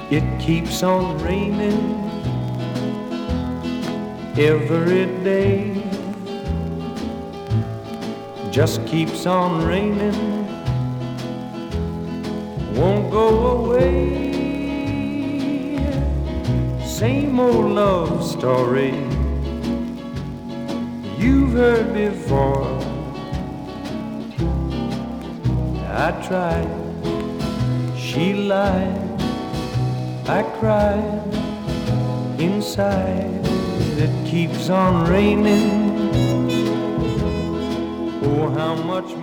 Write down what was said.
It keeps on raining every day. Just keeps on raining, won't go away. Same old love story you've heard before. I tried, she lied, I cried inside. It keeps on raining. Oh, how much